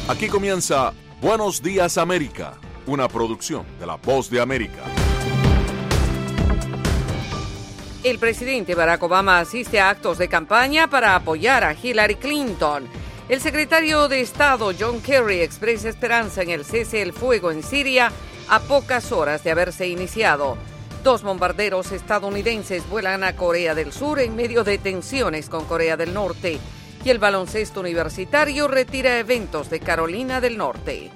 Aquí comienza Buenos Días América, una producción de La Voz de América. El presidente Barack Obama asiste a actos de campaña para apoyar a Hillary Clinton. El secretario de Estado John Kerry expresa esperanza en el cese del fuego en Siria a pocas horas de haberse iniciado. 2 bombarderos estadounidenses vuelan a Corea del Sur en medio de tensiones con Corea del Norte. Y el baloncesto universitario retira eventos de Carolina del Norte.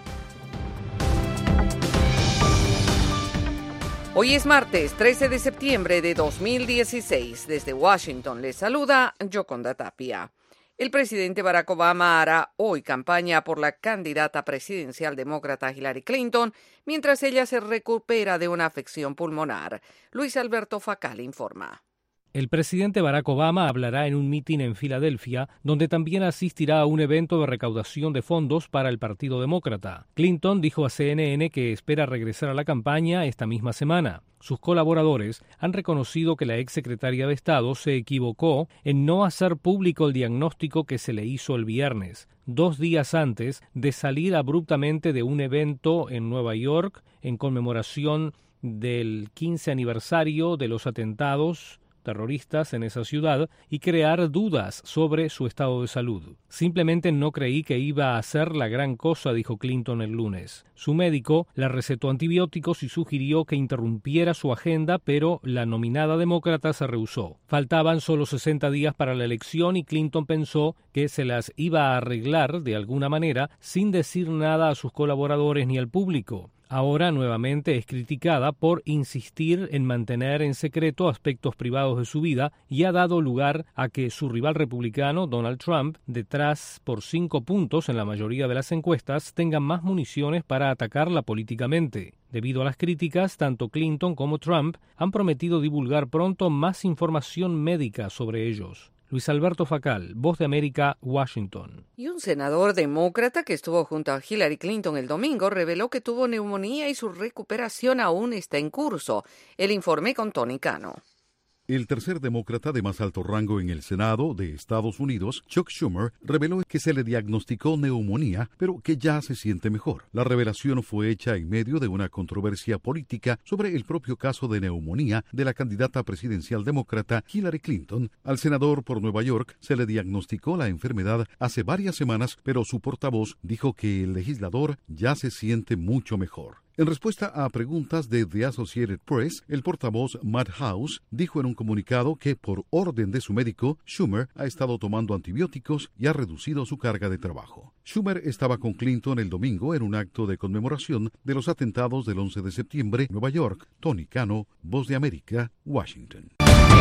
Hoy es martes 13 de septiembre de 2016. Desde Washington les saluda Yoconda Tapia. El presidente Barack Obama hará hoy campaña por la candidata presidencial demócrata Hillary Clinton, mientras ella se recupera de una afección pulmonar. Luis Alberto Facal informa. El presidente Barack Obama hablará en un mitin en Filadelfia, donde también asistirá a un evento de recaudación de fondos para el Partido Demócrata. Clinton dijo a CNN que espera regresar a la campaña esta misma semana. Sus colaboradores han reconocido que la exsecretaria de Estado se equivocó en no hacer público el diagnóstico que se le hizo el viernes, 2 días antes de salir abruptamente de un evento en Nueva York en conmemoración del 15 aniversario de los atentados terroristas en esa ciudad y crear dudas sobre su estado de salud. Simplemente no creí que iba a hacer la gran cosa, dijo Clinton el lunes. Su médico le recetó antibióticos y sugirió que interrumpiera su agenda, pero la nominada demócrata se rehusó. Faltaban solo 60 días para la elección y Clinton pensó que se las iba a arreglar de alguna manera sin decir nada a sus colaboradores ni al público. Ahora nuevamente es criticada por insistir en mantener en secreto aspectos privados de su vida y ha dado lugar a que su rival republicano, Donald Trump, detrás por 5 puntos en la mayoría de las encuestas, tenga más municiones para atacarla políticamente. Debido a las críticas, tanto Clinton como Trump han prometido divulgar pronto más información médica sobre ellos. Luis Alberto Facal, Voz de América, Washington. Y un senador demócrata que estuvo junto a Hillary Clinton el domingo reveló que tuvo neumonía y su recuperación aún está en curso. El informe con Tony Cano. El tercer demócrata de más alto rango en el Senado de Estados Unidos, Chuck Schumer, reveló que se le diagnosticó neumonía, pero que ya se siente mejor. La revelación fue hecha en medio de una controversia política sobre el propio caso de neumonía de la candidata presidencial demócrata Hillary Clinton. Al senador por Nueva York se le diagnosticó la enfermedad hace varias semanas, pero su portavoz dijo que el legislador ya se siente mucho mejor. En respuesta a preguntas de The Associated Press, el portavoz Matt House dijo en un comunicado que por orden de su médico, Schumer ha estado tomando antibióticos y ha reducido su carga de trabajo. Schumer estaba con Clinton el domingo en un acto de conmemoración de los atentados del 11 de septiembre, Nueva York. Tony Cano, Voz de América, Washington.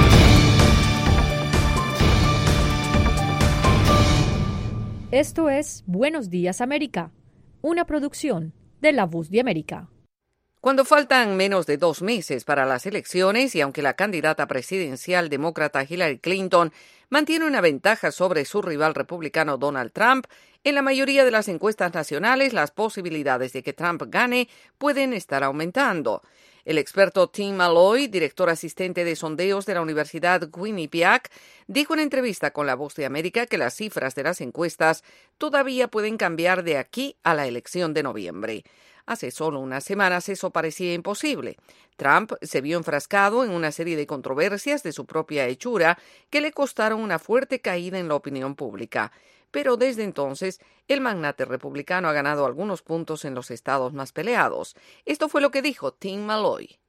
Esto es Buenos Días América, una producción de La Voz de América. Cuando faltan menos de 2 meses para las elecciones y aunque la candidata presidencial demócrata Hillary Clinton mantiene una ventaja sobre su rival republicano Donald Trump, en la mayoría de las encuestas nacionales las posibilidades de que Trump gane pueden estar aumentando. El experto Tim Malloy, director asistente de sondeos de la Universidad Quinnipiac, dijo en entrevista con La Voz de América que las cifras de las encuestas todavía pueden cambiar de aquí a la elección de noviembre. Hace solo unas semanas eso parecía imposible. Trump se vio enfrascado en una serie de controversias de su propia hechura que le costaron una fuerte caída en la opinión pública. Pero desde entonces, el magnate republicano ha ganado algunos puntos en los estados más peleados. Esto fue lo que dijo Tim Malloy.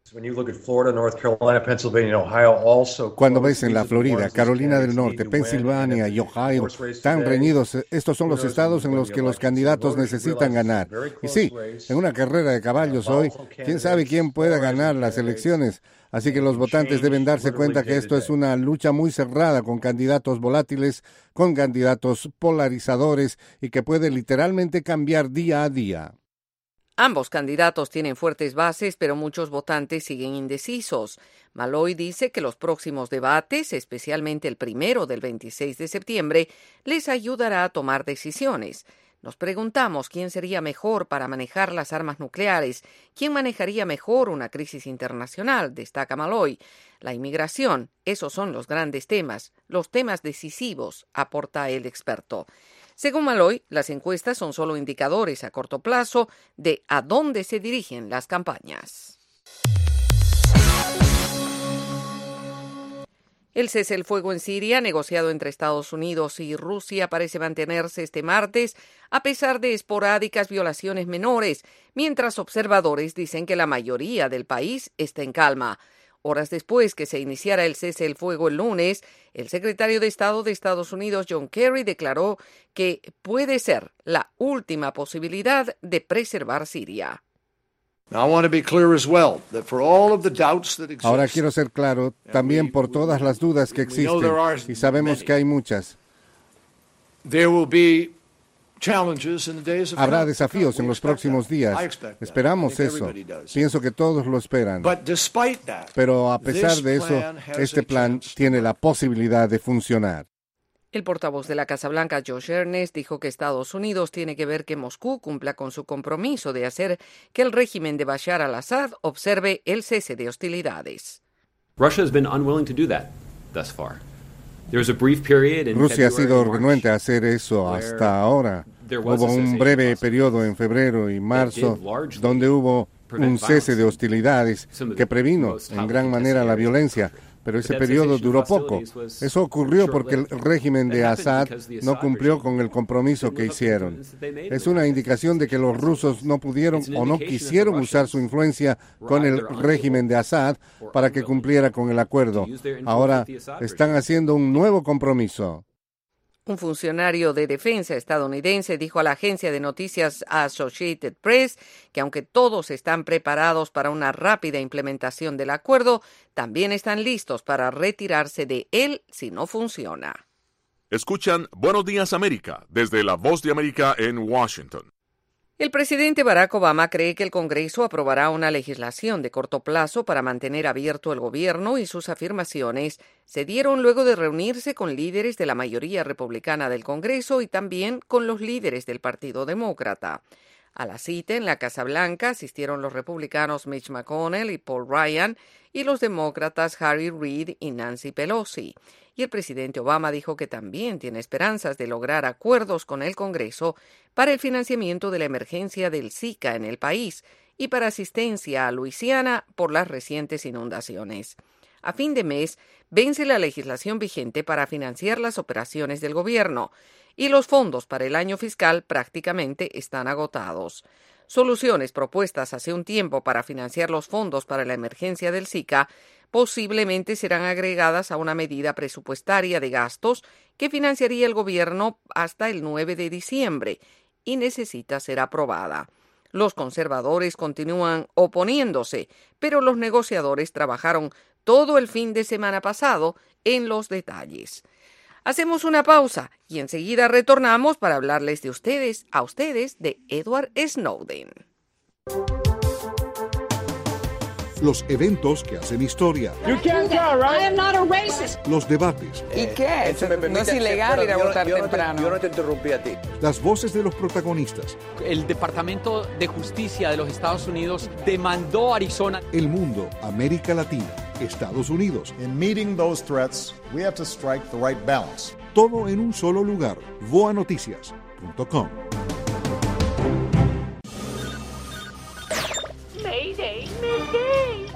Cuando ves en la Florida, Carolina del Norte, Pensilvania y Ohio tan reñidos, estos son los estados en los que los candidatos necesitan ganar. Y sí, en una carrera de caballos hoy, quién sabe quién pueda ganar las elecciones. Así que los votantes deben darse cuenta que esto es una lucha muy cerrada con candidatos volátiles, con candidatos polarizadores y que puede literalmente cambiar día a día. Ambos candidatos tienen fuertes bases, pero muchos votantes siguen indecisos. Malloy dice que los próximos debates, especialmente el primero del 26 de septiembre, les ayudará a tomar decisiones. Nos preguntamos quién sería mejor para manejar las armas nucleares, quién manejaría mejor una crisis internacional, destaca Malloy. La inmigración, esos son los grandes temas, los temas decisivos, aporta el experto. Según Malloy, las encuestas son solo indicadores a corto plazo de a dónde se dirigen las campañas. El cese el fuego en Siria, negociado entre Estados Unidos y Rusia, parece mantenerse este martes a pesar de esporádicas violaciones menores, mientras observadores dicen que la mayoría del país está en calma. Horas después que se iniciara el cese el fuego el lunes, el secretario de Estado de Estados Unidos, John Kerry, declaró que puede ser la última posibilidad de preservar Siria. Ahora quiero ser claro, también por todas las dudas que existen, y sabemos que hay muchas. Habrá desafíos en los próximos días. Esperamos eso. Pienso que todos lo esperan. Pero a pesar de eso, este plan tiene la posibilidad de funcionar. El portavoz de la Casa Blanca, Josh Earnest, dijo que Estados Unidos tiene que ver que Moscú cumpla con su compromiso de hacer que el régimen de Bashar al-Assad observe el cese de hostilidades. Rusia ha sido renuente a hacer eso hasta ahora. Hubo un breve periodo en febrero y marzo donde hubo un cese de hostilidades que previno en gran manera la violencia. Pero ese periodo duró poco. Eso ocurrió porque el régimen de Assad no cumplió con el compromiso que hicieron. Es una indicación de que los rusos no pudieron o no quisieron usar su influencia con el régimen de Assad para que cumpliera con el acuerdo. Ahora están haciendo un nuevo compromiso. Un funcionario de defensa estadounidense dijo a la agencia de noticias Associated Press que aunque todos están preparados para una rápida implementación del acuerdo, también están listos para retirarse de él si no funciona. Escuchan Buenos Días América desde La Voz de América en Washington. El presidente Barack Obama cree que el Congreso aprobará una legislación de corto plazo para mantener abierto el gobierno y sus afirmaciones se dieron luego de reunirse con líderes de la mayoría republicana del Congreso y también con los líderes del Partido Demócrata. A la cita en la Casa Blanca asistieron los republicanos Mitch McConnell y Paul Ryan y los demócratas Harry Reid y Nancy Pelosi. Y el presidente Obama dijo que también tiene esperanzas de lograr acuerdos con el Congreso para el financiamiento de la emergencia del Zika en el país y para asistencia a Luisiana por las recientes inundaciones. A fin de mes, vence la legislación vigente para financiar las operaciones del gobierno y los fondos para el año fiscal prácticamente están agotados. Soluciones propuestas hace un tiempo para financiar los fondos para la emergencia del Zika posiblemente serán agregadas a una medida presupuestaria de gastos que financiaría el gobierno hasta el 9 de diciembre y necesita ser aprobada. Los conservadores continúan oponiéndose, pero los negociadores trabajaron todo el fin de semana pasado en los detalles. Hacemos una pausa y enseguida retornamos para hablarles de a ustedes de Edward Snowden. Los eventos que hacen historia. Los debates. ¿Y qué? No es ilegal ir a votar temprano. Yo no te interrumpí a ti. Las voces de los protagonistas. El Departamento de Justicia de los Estados Unidos demandó a Arizona. El mundo, América Latina, Estados Unidos. In meeting those threats, we have to strike the right balance. Todo en un solo lugar. voanoticias.com. Mayday, mayday.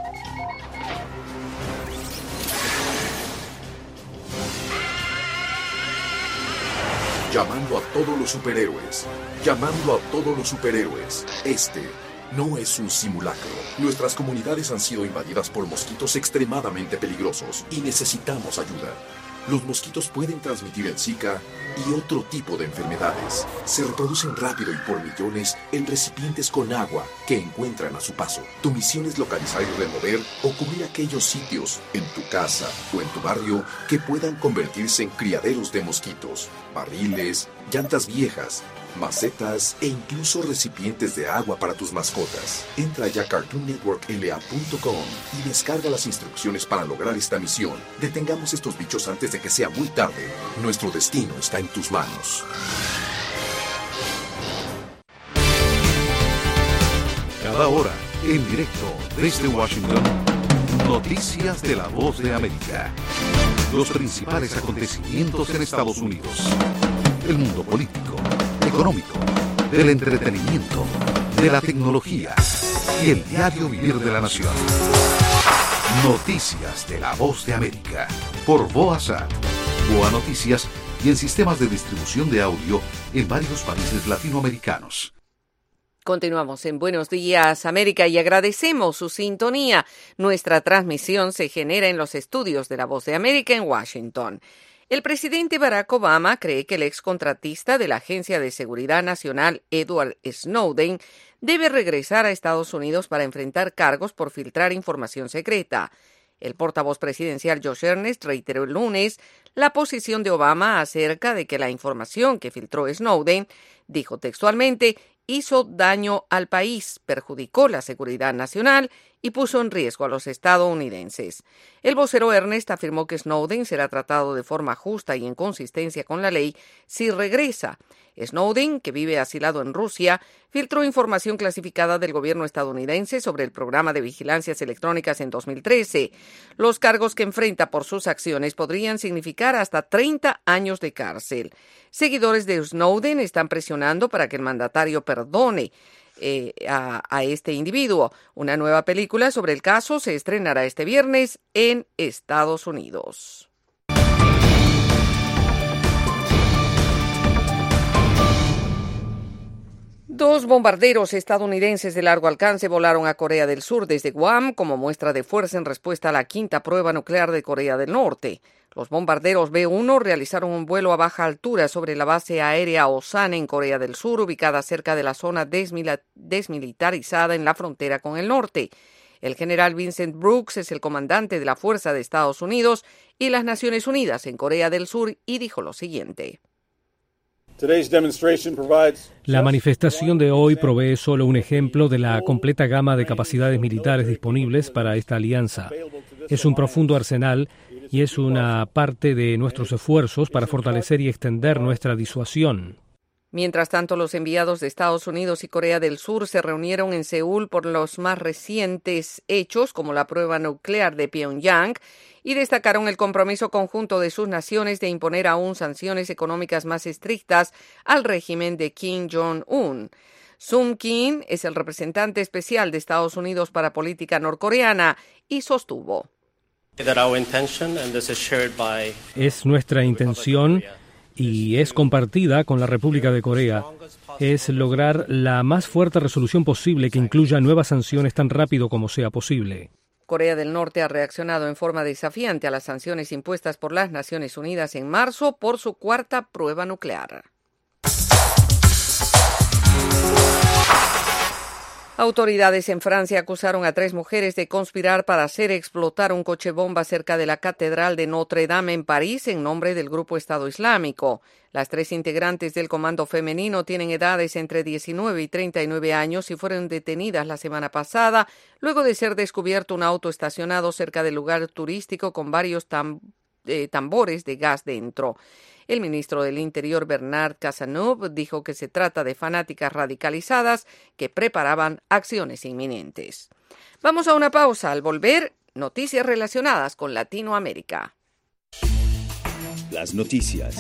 Llamando a todos los superhéroes. Llamando a todos los superhéroes. Este no es un simulacro. Nuestras comunidades han sido invadidas por mosquitos extremadamente peligrosos y necesitamos ayuda. Los mosquitos pueden transmitir el Zika y otro tipo de enfermedades. Se reproducen rápido y por millones en recipientes con agua que encuentran a su paso. Tu misión es localizar y remover o cubrir aquellos sitios en tu casa o en tu barrio que puedan convertirse en criaderos de mosquitos, barriles, llantas viejas, macetas e incluso recipientes de agua para tus mascotas. Entra ya a CartoonNetworkLA.com y descarga las instrucciones para lograr esta misión. Detengamos estos bichos antes de que sea muy tarde. Nuestro destino está en tus manos. Cada hora, en directo desde Washington, noticias de La Voz de América. Los principales acontecimientos en Estados Unidos. el mundo político, económico, del entretenimiento, de la tecnología y el diario vivir de la nación. Noticias de la Voz de América por Boasat, Boa Noticias y en sistemas de distribución de audio en varios países latinoamericanos. Continuamos en Buenos Días América y agradecemos su sintonía. Nuestra transmisión se genera en los estudios de La Voz de América en Washington. El presidente Barack Obama cree que el excontratista de la Agencia de Seguridad Nacional, Edward Snowden, debe regresar a Estados Unidos para enfrentar cargos por filtrar información secreta. El portavoz presidencial Josh Earnest reiteró el lunes la posición de Obama acerca de que la información que filtró Snowden, dijo textualmente, hizo daño al país, perjudicó la seguridad nacional y puso en riesgo a los estadounidenses. El vocero Earnest afirmó que Snowden será tratado de forma justa y en consistencia con la ley si regresa. Snowden, que vive asilado en Rusia, filtró información clasificada del gobierno estadounidense sobre el programa de vigilancias electrónicas en 2013. Los cargos que enfrenta por sus acciones podrían significar hasta 30 años de cárcel. Seguidores de Snowden están presionando para que el mandatario perdone a este individuo. Una nueva película sobre el caso se estrenará este viernes en Estados Unidos. Dos bombarderos estadounidenses de largo alcance volaron a Corea del Sur desde Guam como muestra de fuerza en respuesta a la quinta prueba nuclear de Corea del Norte. Los bombarderos B-1 realizaron un vuelo a baja altura sobre la base aérea Osan en Corea del Sur, ubicada cerca de la zona desmilitarizada en la frontera con el norte. El general Vincent Brooks es el comandante de la Fuerza de Estados Unidos y las Naciones Unidas en Corea del Sur y dijo lo siguiente. La manifestación de hoy provee solo un ejemplo de la completa gama de capacidades militares disponibles para esta alianza. Es un profundo arsenal y es una parte de nuestros esfuerzos para fortalecer y extender nuestra disuasión. Mientras tanto, los enviados de Estados Unidos y Corea del Sur se reunieron en Seúl por los más recientes hechos, como la prueba nuclear de Pyongyang, y destacaron el compromiso conjunto de sus naciones de imponer aún sanciones económicas más estrictas al régimen de Kim Jong-un. Sung Kim es el representante especial de Estados Unidos para política norcoreana y sostuvo: es nuestra intención y es compartida con la República de Corea, es lograr la más fuerte resolución posible que incluya nuevas sanciones tan rápido como sea posible. Corea del Norte ha reaccionado en forma desafiante a las sanciones impuestas por las Naciones Unidas en marzo por su cuarta prueba nuclear. Autoridades en Francia acusaron a 3 mujeres de conspirar para hacer explotar un coche bomba cerca de la Catedral de Notre Dame en París en nombre del grupo Estado Islámico. Las 3 integrantes del comando femenino tienen edades entre 19 y 39 años y fueron detenidas la semana pasada luego de ser descubierto un auto estacionado cerca del lugar turístico con varios tambores de gas dentro. El ministro del Interior, Bernard Cazeneuve, dijo que se trata de fanáticas radicalizadas que preparaban acciones inminentes. Vamos a una pausa. Al volver, noticias relacionadas con Latinoamérica. Las noticias.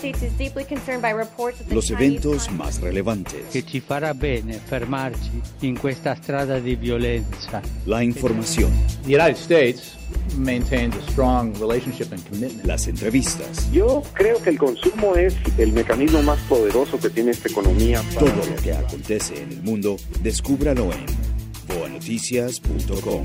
Los eventos más relevantes. Que ci farà bene fermarci in questa strada di violenza. La información. The United States maintains a strong relationship and commitment. Las entrevistas. Yo creo que el consumo es el mecanismo más poderoso que tiene esta economía. Todo lo que acontece en el mundo, descúbralo en boanoticias.com.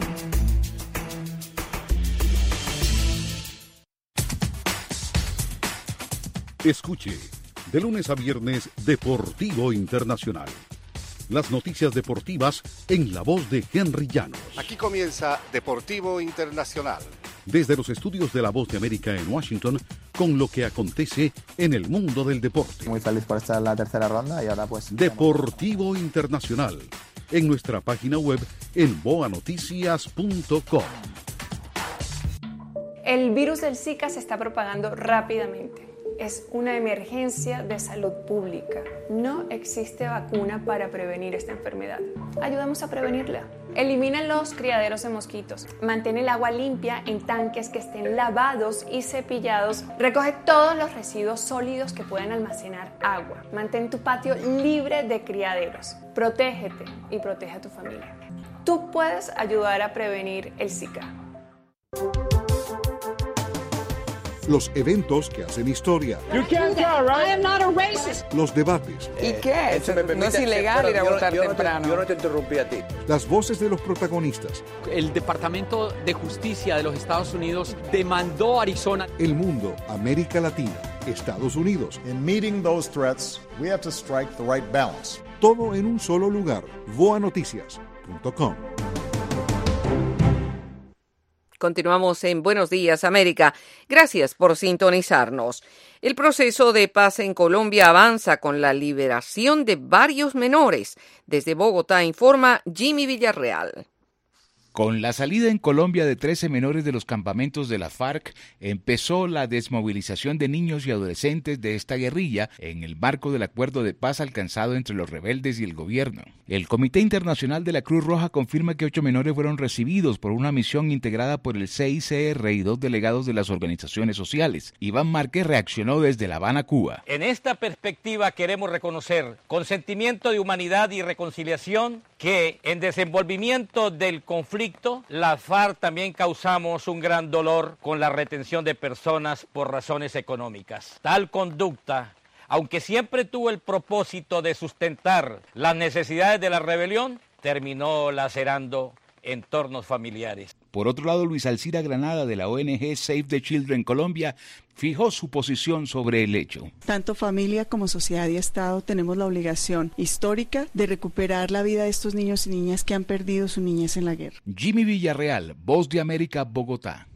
Escuche, de lunes a viernes, Deportivo Internacional. Las noticias deportivas en la voz de Henry Llanos. Aquí comienza Deportivo Internacional. Desde los estudios de La Voz de América en Washington, con lo que acontece en el mundo del deporte. Muy feliz por estar en la tercera ronda y ahora pues... Deportivo Internacional, en nuestra página web en boanoticias.com. El virus del Zika se está propagando rápidamente. es una emergencia de salud pública. No existe vacuna para prevenir esta enfermedad. Ayudamos a prevenirla. Elimina los criaderos de mosquitos. Mantén el agua limpia en tanques que estén lavados y cepillados. Recoge todos los residuos sólidos que puedan almacenar agua. Mantén tu patio libre de criaderos. Protégete y protege a tu familia. Tú puedes ayudar a prevenir el Zika. Los eventos que hacen historia. Los debates. ¿Y qué? No es ilegal ir a votar temprano. Yo no te interrumpí a ti. Las voces de los protagonistas. El Departamento de Justicia de los Estados Unidos demandó a Arizona. El mundo, América Latina, Estados Unidos. In meeting those threats, we have to strike the right balance. Todo en un solo lugar. voanoticias.com. Continuamos en Buenos Días, América. Gracias por sintonizarnos. El proceso de paz en Colombia avanza con la liberación de varios menores. Desde Bogotá informa Jimmy Villarreal. Con la salida en Colombia de 13 menores de los campamentos de las FARC, empezó la desmovilización de niños y adolescentes de esta guerrilla en el marco del acuerdo de paz alcanzado entre los rebeldes y el gobierno. El Comité Internacional de la Cruz Roja confirma que 8 menores fueron recibidos por una misión integrada por el CICR y 2 delegados de las organizaciones sociales. Iván Márquez reaccionó desde La Habana, Cuba. En esta perspectiva queremos reconocer con sentimiento de humanidad y reconciliación que en desenvolvimiento del conflicto, las FARC también causamos un gran dolor con la retención de personas por razones económicas. Tal conducta, aunque siempre tuvo el propósito de sustentar las necesidades de la rebelión, terminó lacerando entornos familiares. Por otro lado, Luis Alcira Granada, de la ONG Save the Children Colombia, fijó su posición sobre el hecho. Tanto familia como sociedad y Estado tenemos la obligación histórica de recuperar la vida de estos niños y niñas que han perdido su niñez en la guerra. Jimmy Villarreal, Voz de América, Bogotá.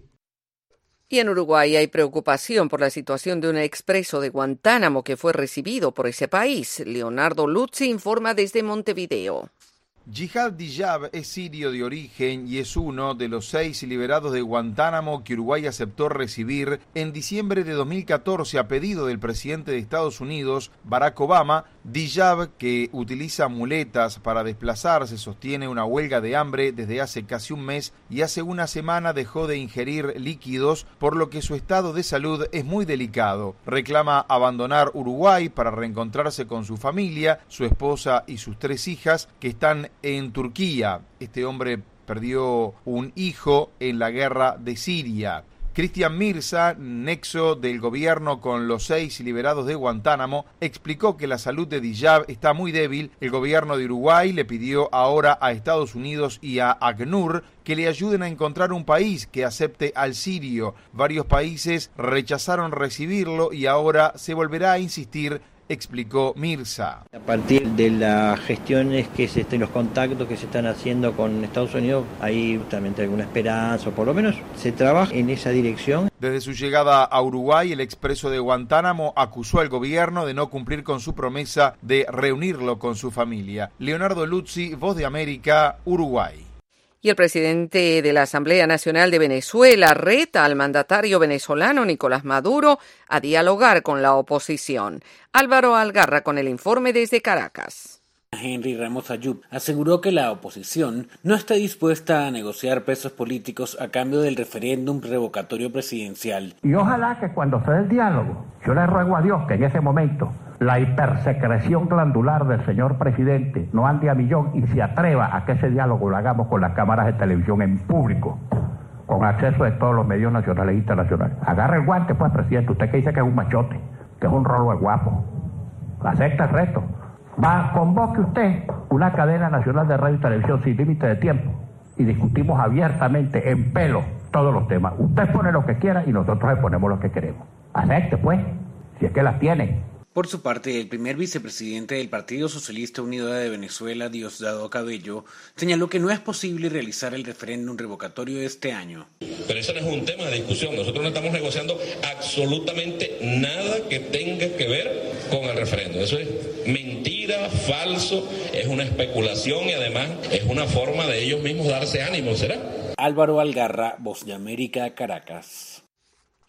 Y en Uruguay hay preocupación por la situación de un expreso de Guantánamo que fue recibido por ese país. Leonardo Luzzi informa desde Montevideo. Jihad Diyab es sirio de origen y es uno de los 6 liberados de Guantánamo que Uruguay aceptó recibir en diciembre de 2014 a pedido del presidente de Estados Unidos, Barack Obama. Diyab, que utiliza muletas para desplazarse, sostiene una huelga de hambre desde hace casi un mes y hace una semana dejó de ingerir líquidos, por lo que su estado de salud es muy delicado. Reclama abandonar Uruguay para reencontrarse con su familia, su esposa y sus 3 hijas que están en Turquía. Este hombre perdió un hijo en la guerra de Siria. Cristian Mirza, nexo del gobierno con los 6 liberados de Guantánamo, explicó que la salud de Diyab está muy débil. El gobierno de Uruguay le pidió ahora a Estados Unidos y a ACNUR que le ayuden a encontrar un país que acepte al sirio. Varios países rechazaron recibirlo y ahora se volverá a insistir, explicó Mirza. A partir de las gestiones los contactos que se están haciendo con Estados Unidos, hay justamente alguna esperanza, o por lo menos se trabaja en esa dirección. Desde su llegada a Uruguay, el expreso de Guantánamo acusó al gobierno de no cumplir con su promesa de reunirlo con su familia. Leonardo Luzzi, Voz de América, Uruguay. Y el presidente de la Asamblea Nacional de Venezuela reta al mandatario venezolano Nicolás Maduro a dialogar con la oposición. Álvaro Algarra con el informe desde Caracas. Henry Ramos Ayub aseguró que la oposición no está dispuesta a negociar presos políticos a cambio del referéndum revocatorio presidencial. Y ojalá que cuando se dé el diálogo, yo le ruego a Dios que en ese momento la hipersecreción glandular del señor presidente no ande a millón y se atreva a que ese diálogo lo hagamos con las cámaras de televisión en público, con acceso de todos los medios nacionales e internacionales. Agarre el guante, pues, presidente, usted que dice que es un machote, que es un rolo de guapo. Acepta el reto. Convoque usted una cadena nacional de radio y televisión sin límite de tiempo y discutimos abiertamente, en pelo, todos los temas. Usted pone lo que quiera y nosotros le ponemos lo que queremos. Acepte, pues, si es que las tiene. Por su parte, el primer vicepresidente del Partido Socialista Unido de Venezuela, Diosdado Cabello, señaló que no es posible realizar el referéndum revocatorio este año. Pero eso no es un tema de discusión. Nosotros no estamos negociando absolutamente nada que tenga que ver con el referéndum. Eso es mentira, falso, es una especulación y además es una forma de ellos mismos darse ánimo, ¿será? Álvaro Algarra, Voz de América, Caracas.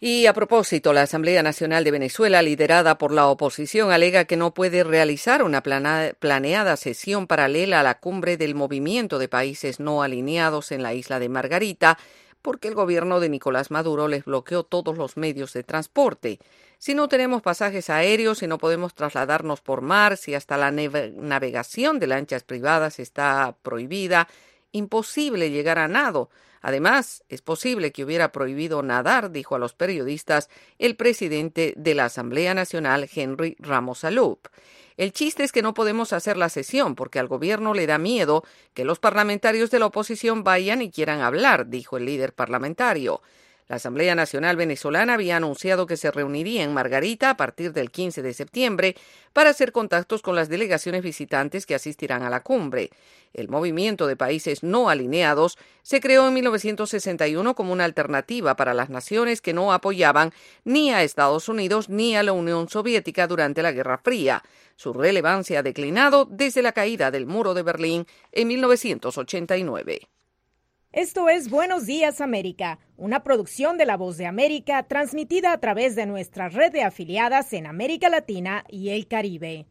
Y a propósito, la Asamblea Nacional de Venezuela, liderada por la oposición, alega que no puede realizar una planeada sesión paralela a la cumbre del Movimiento de Países No Alineados en la isla de Margarita, porque el gobierno de Nicolás Maduro les bloqueó todos los medios de transporte. Si no tenemos pasajes aéreos, si no podemos trasladarnos por mar, si hasta la navegación de lanchas privadas está prohibida, imposible llegar a nado. Además, es posible que hubiera prohibido nadar, dijo a los periodistas el presidente de la Asamblea Nacional, Henry Ramos Alup. El chiste es que no podemos hacer la sesión porque al gobierno le da miedo que los parlamentarios de la oposición vayan y quieran hablar, dijo el líder parlamentario. La Asamblea Nacional Venezolana había anunciado que se reuniría en Margarita a partir del 15 de septiembre para hacer contactos con las delegaciones visitantes que asistirán a la cumbre. El Movimiento de Países No Alineados se creó en 1961 como una alternativa para las naciones que no apoyaban ni a Estados Unidos ni a la Unión Soviética durante la Guerra Fría. Su relevancia ha declinado desde la caída del muro de Berlín en 1989. Esto es Buenos Días América, una producción de La Voz de América transmitida a través de nuestra red de afiliadas en América Latina y el Caribe.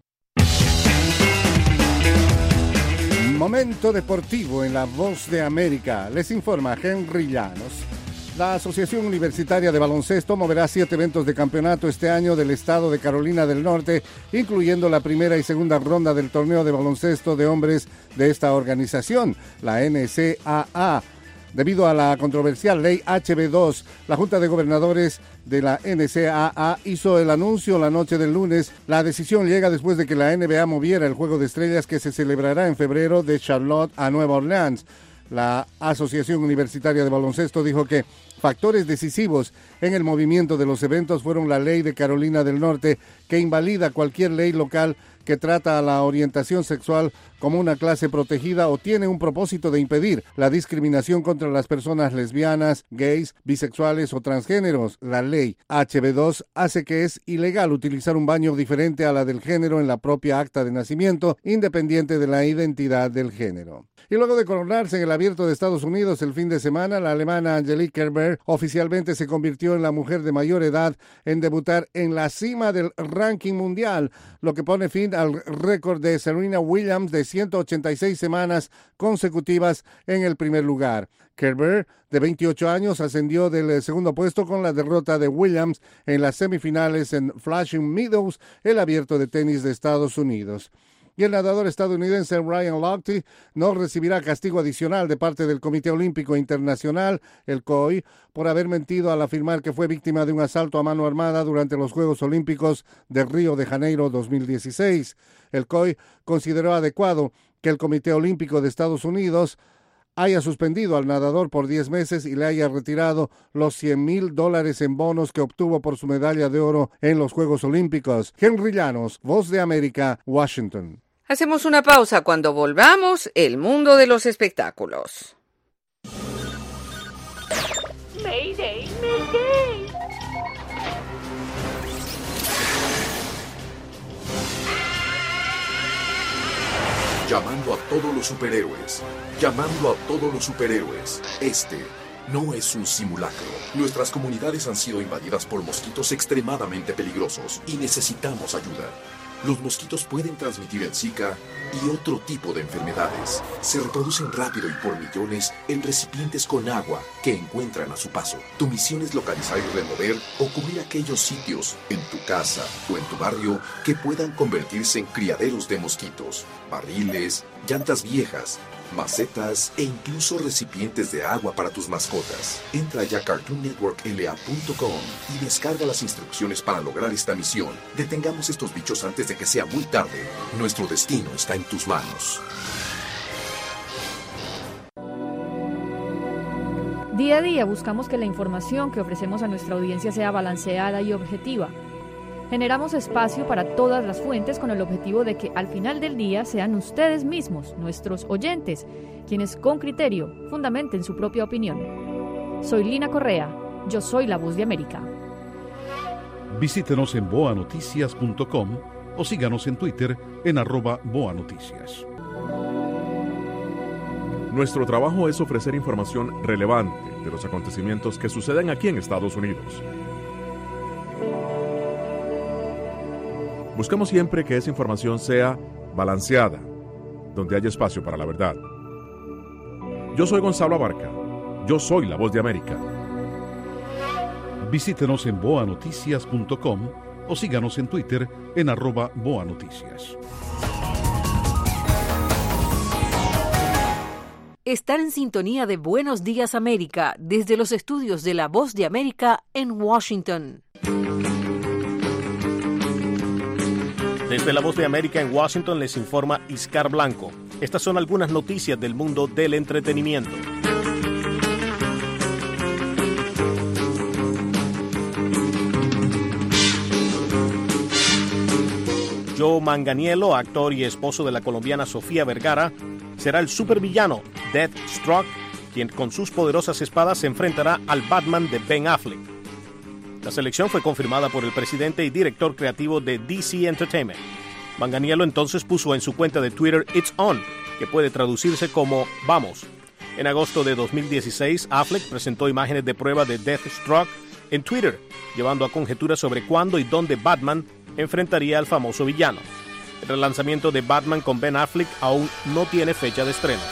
Momento deportivo en La Voz de América. Les informa Henry Llanos. La Asociación Universitaria de Baloncesto moverá 7 eventos de campeonato este año del estado de Carolina del Norte, incluyendo la primera y segunda ronda del torneo de baloncesto de hombres de esta organización, la NCAA. Debido a la controversial ley HB2, la Junta de Gobernadores de la NCAA hizo el anuncio la noche del lunes. La decisión llega después de que la NBA moviera el Juego de Estrellas que se celebrará en febrero de Charlotte a Nueva Orleans. La Asociación Universitaria de Baloncesto dijo que factores decisivos en el movimiento de los eventos fueron la ley de Carolina del Norte, que invalida cualquier ley local que trata a la orientación sexual como una clase protegida o tiene un propósito de impedir la discriminación contra las personas lesbianas, gays, bisexuales o transgéneros. La ley HB2 hace que es ilegal utilizar un baño diferente a la del género en la propia acta de nacimiento, independiente de la identidad del género. Y luego de coronarse en el Abierto de Estados Unidos el fin de semana, la alemana Angelique Kerber oficialmente se convirtió en la mujer de mayor edad en debutar en la cima del ranking mundial, lo que pone fin al récord de Serena Williams de 186 semanas consecutivas en el primer lugar. Kerber, de 28 años, ascendió del segundo puesto con la derrota de Williams en las semifinales en Flushing Meadows, el Abierto de tenis de Estados Unidos. Y el nadador estadounidense Ryan Lochte no recibirá castigo adicional de parte del Comité Olímpico Internacional, el COI, por haber mentido al afirmar que fue víctima de un asalto a mano armada durante los Juegos Olímpicos de Río de Janeiro 2016. El COI consideró adecuado que el Comité Olímpico de Estados Unidos haya suspendido al nadador por 10 meses y le haya retirado los $100,000 en bonos que obtuvo por su medalla de oro en los Juegos Olímpicos. Henry Llanos, Voz de América, Washington. Hacemos una pausa. Cuando volvamos, el mundo de los espectáculos. Mayday, Mayday. Llamando a todos los superhéroes. Llamando a todos los superhéroes. Este no es un simulacro. Nuestras comunidades han sido invadidas por mosquitos extremadamente peligrosos y necesitamos ayuda. Los mosquitos pueden transmitir el Zika y otro tipo de enfermedades. Se reproducen rápido y por millones en recipientes con agua que encuentran a su paso. Tu misión es localizar y remover o cubrir aquellos sitios en tu casa o en tu barrio que puedan convertirse en criaderos de mosquitos, barriles, llantas viejas, macetas e incluso recipientes de agua para tus mascotas. Entra ya a CartoonNetworkLA.com y descarga las instrucciones para lograr esta misión. Detengamos estos bichos antes de que sea muy tarde. Nuestro destino está en tus manos. Día a día buscamos que la información que ofrecemos a nuestra audiencia sea balanceada y objetiva. Generamos espacio para todas las fuentes con el objetivo de que al final del día sean ustedes mismos, nuestros oyentes, quienes con criterio fundamenten su propia opinión. Soy Lina Correa, yo soy la Voz de América. Visítenos en boanoticias.com o síganos en Twitter en @boanoticias. Nuestro trabajo es ofrecer información relevante de los acontecimientos que suceden aquí en Estados Unidos. Buscamos siempre que esa información sea balanceada, donde haya espacio para la verdad. Yo soy Gonzalo Abarca. Yo soy La Voz de América. Visítenos en boanoticias.com o síganos en Twitter en @boanoticias. Están en sintonía de Buenos Días América desde los estudios de La Voz de América en Washington. Desde La Voz de América en Washington les informa Iscar Blanco. Estas son algunas noticias del mundo del entretenimiento. Joe Manganiello, actor y esposo de la colombiana Sofía Vergara, será el supervillano Deathstroke, quien con sus poderosas espadas se enfrentará al Batman de Ben Affleck. La selección fue confirmada por el presidente y director creativo de DC Entertainment. Manganiello entonces puso en su cuenta de Twitter "It's on", que puede traducirse como "Vamos". En agosto de 2016, Affleck presentó imágenes de prueba de Deathstroke en Twitter, llevando a conjeturas sobre cuándo y dónde Batman enfrentaría al famoso villano. El relanzamiento de Batman con Ben Affleck aún no tiene fecha de estreno.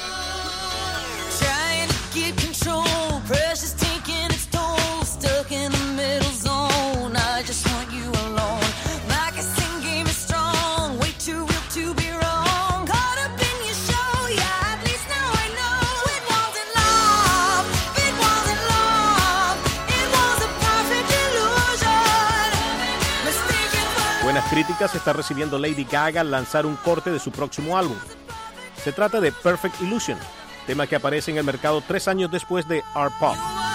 Buenas críticas está recibiendo Lady Gaga al lanzar un corte de su próximo álbum. Se trata de Perfect Illusion, tema que aparece en el mercado 3 años después de Art Pop.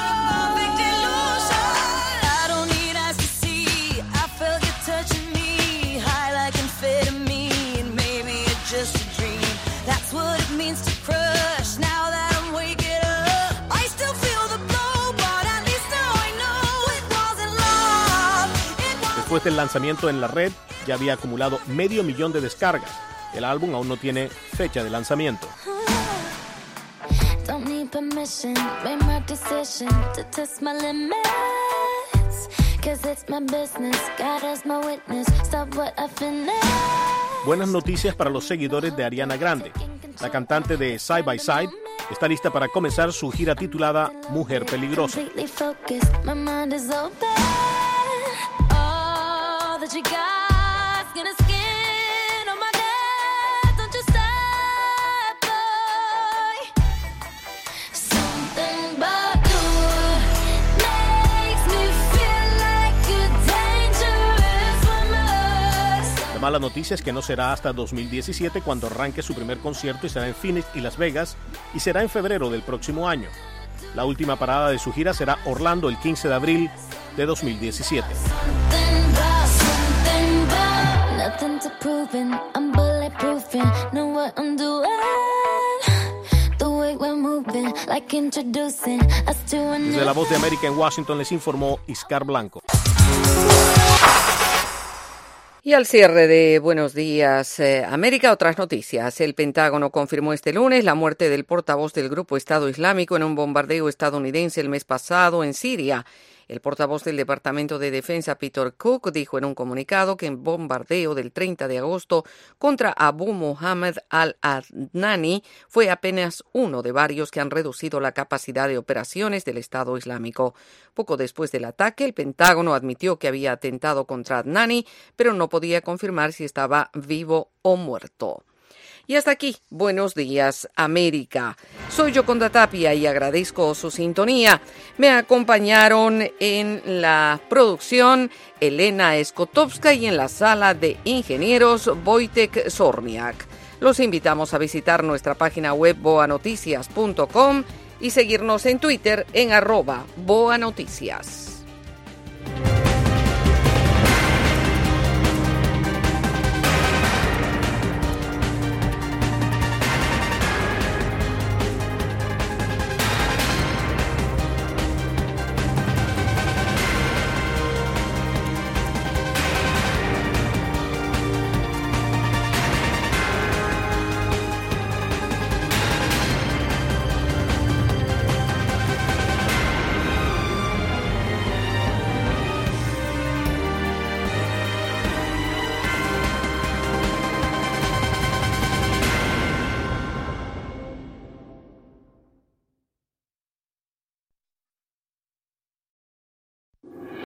Después del lanzamiento en la red, ya había acumulado 500,000 de descargas. El álbum aún no tiene fecha de lanzamiento. Buenas noticias para los seguidores de Ariana Grande. La cantante de Side by Side está lista para comenzar su gira titulada Mujer Peligrosa. La mala noticia es que no será hasta 2017 cuando arranque su primer concierto y será en Phoenix y Las Vegas, y será en febrero del próximo año. La última parada de su gira será Orlando el 15 de abril de 2017. Desde La Voz de América en Washington les informó Iscar Blanco. Y al cierre de Buenos Días América, otras noticias. El Pentágono confirmó este lunes la muerte del portavoz del Grupo Estado Islámico en un bombardeo estadounidense el mes pasado en Siria. El portavoz del Departamento de Defensa, Peter Cook, dijo en un comunicado que el bombardeo del 30 de agosto contra Abu Mohammed al-Adnani fue apenas uno de varios que han reducido la capacidad de operaciones del Estado Islámico. Poco después del ataque, el Pentágono admitió que había atentado contra Adnani, pero no podía confirmar si estaba vivo o muerto. Y hasta aquí, Buenos Días América. Soy Yoconda Tapia y agradezco su sintonía. Me acompañaron en la producción Elena Skotowska y en la sala de ingenieros Wojtek Zorniak. Los invitamos a visitar nuestra página web boanoticias.com y seguirnos en Twitter en @boanoticias.